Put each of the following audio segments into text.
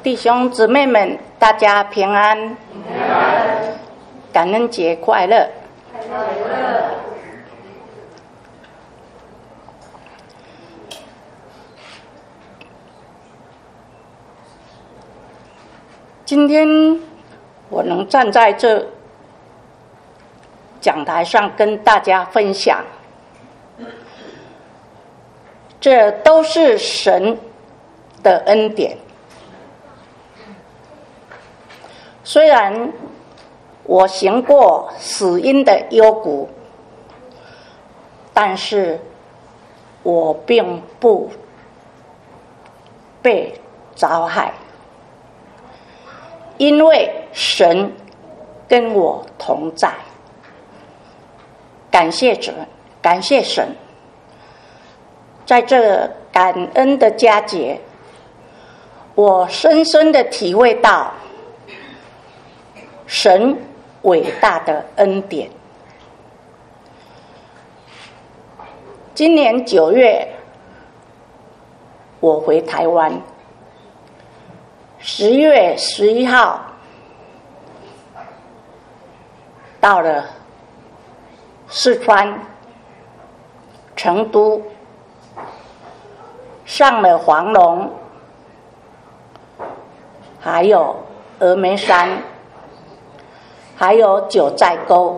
弟兄姊妹们，大家平安，感恩节快乐！今天我能站在这讲台上跟大家分享，这都是神的恩典。虽然我行过死荫的幽谷，但是我并不被遭害，因为神跟我同在。感谢神，在这感恩的佳节，我深深的体会到神伟大的恩典。今年9月，我回台湾，10月11号到了四川成都，上了黄龙，还有峨眉山，还有九寨沟。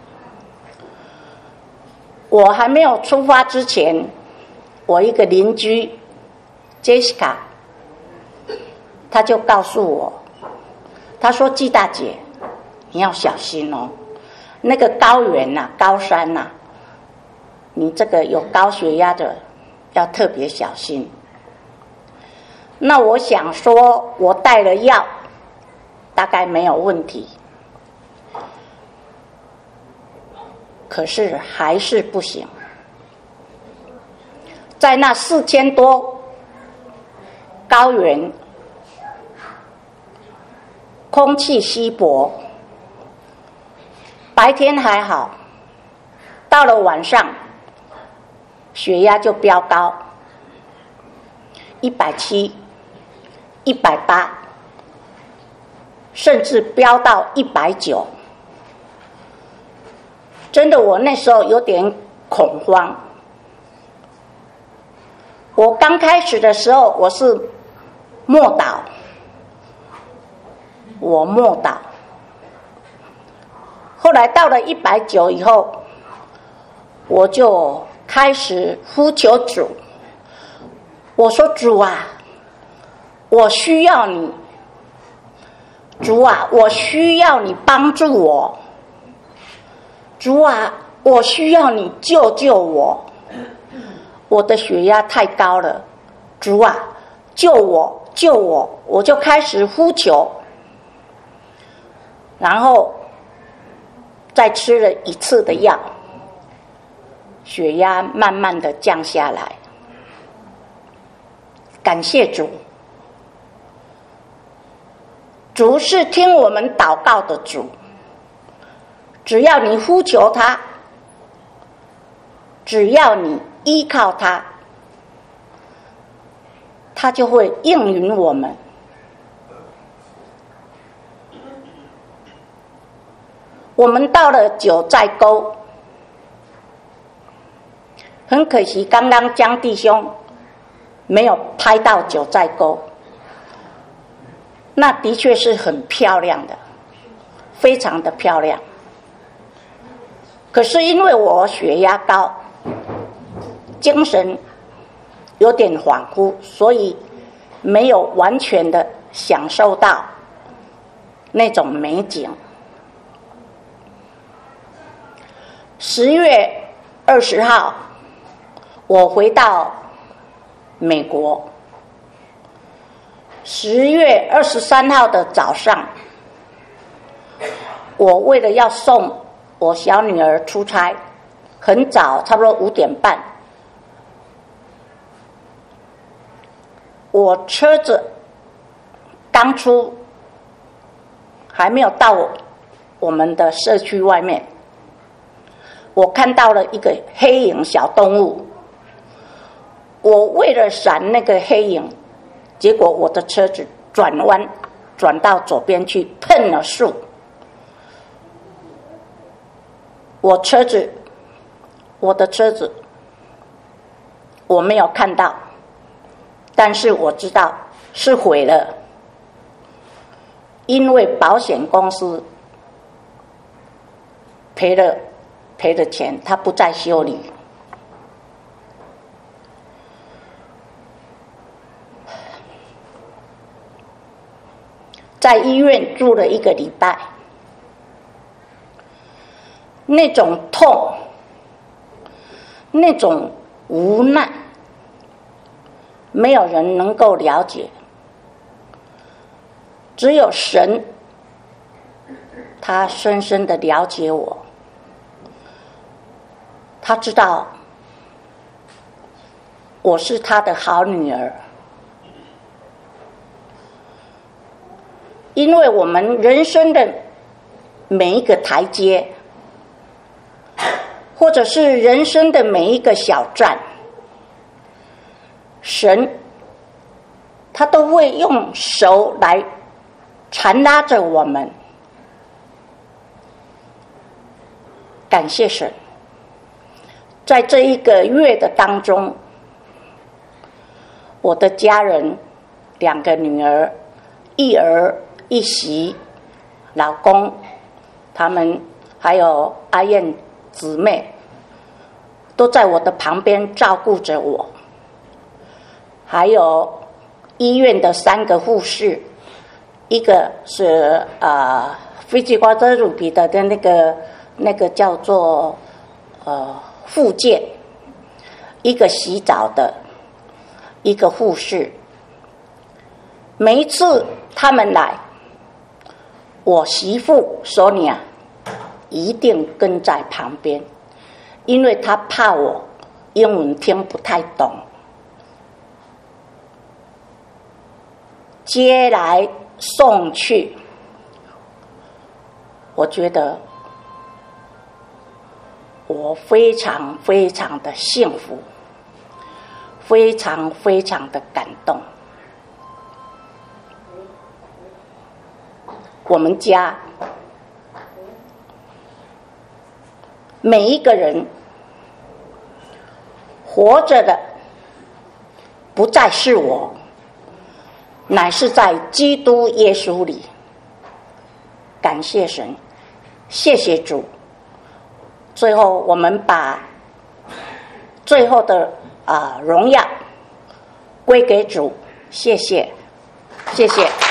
我还没有出发之前，我一个邻居 Jessica， 她就告诉我，她说：“季大姐，你要小心哦，那个高原啊，高山啊，你这个有高血压的要特别小心。”那我想说，我带了药，大概没有问题。可是还是不行，在那4000多高原，空气稀薄，白天还好，到了晚上，血压就飙高，170、180，甚至飙到190。真的，我那时候有点恐慌。我刚开始的时候，我是默祷，后来到了190以后，我就开始呼求主。我说：“主啊，我需要你，主啊，我需要你帮助我。主啊，我需要你救救我，我的血压太高了，主啊，救我，救我！”我就开始呼求，然后再吃了1次的药，血压慢慢的降下来。感谢主，主是听我们祷告的主。只要你呼求他，只要你依靠他，他就会应允我们。我们到了九寨沟，很可惜刚刚江弟兄没有拍到九寨沟，那的确是很漂亮的，非常的漂亮。可是因为我血压高，精神有点恍惚，所以没有完全的享受到那种美景。10月20号，我回到美国。10月23号的早上，我为了要送我小女儿出差，很早，差不多5点半。我车子刚出，还没有到我们的社区外面，我看到了一个黑影小动物。我为了闪那个黑影，结果我的车子转弯，转到左边去碰了树。我的车子我没有看到，但是我知道是毁了，因为保险公司赔了钱，他不再修理。在医院住了1个礼拜，那种痛，那种无奈，没有人能够了解，只有神，他深深的了解我，他知道我是他的好女儿。因为我们人生的每一个台阶，或者是人生的每一个小站，神他都会用手来缠拉着我们。感谢神，在这1个月的当中，我的家人2个女儿，1儿1媳，老公，他们还有阿燕姊妹，都在我的旁边照顾着我。还有医院的3个护士，一个是physical therapy的那个叫做复健，一个洗澡的，一个护士。每一次他们来，我媳妇索尼娅一定跟在旁边，因为她怕我英文听不太懂。接来送去，我觉得我非常非常的幸福，非常非常的感动。我们家每一个人活着的不再是我，乃是在基督耶稣里。感谢神，谢谢主。最后我们把最后的荣耀归给主，谢谢，谢谢。